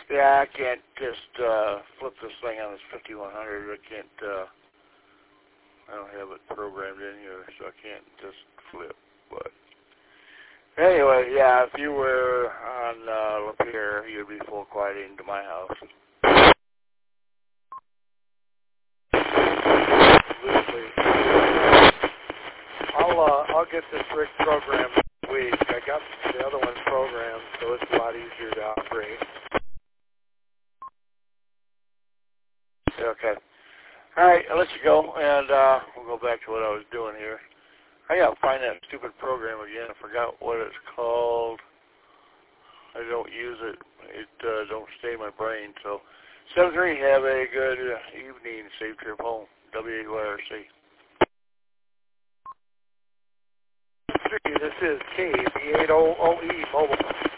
Yeah, I can't just flip this thing on this 5100. I can't, I don't have it programmed in here, so I can't just flip. But anyway, yeah, if you were on Lapeer, you'd be full quiet into my house. Absolutely. I'll get this rig programmed this week. I got the other one programmed, so it's a lot easier to operate. Okay. All right, I'll let you go, and we'll go back to what I was doing here. I gotta find that stupid program again. I forgot what it's called. I don't use it. It don't stay in my brain. So, 7-3, have a good evening. Safe trip home. WARC. This is KB800E Mobile.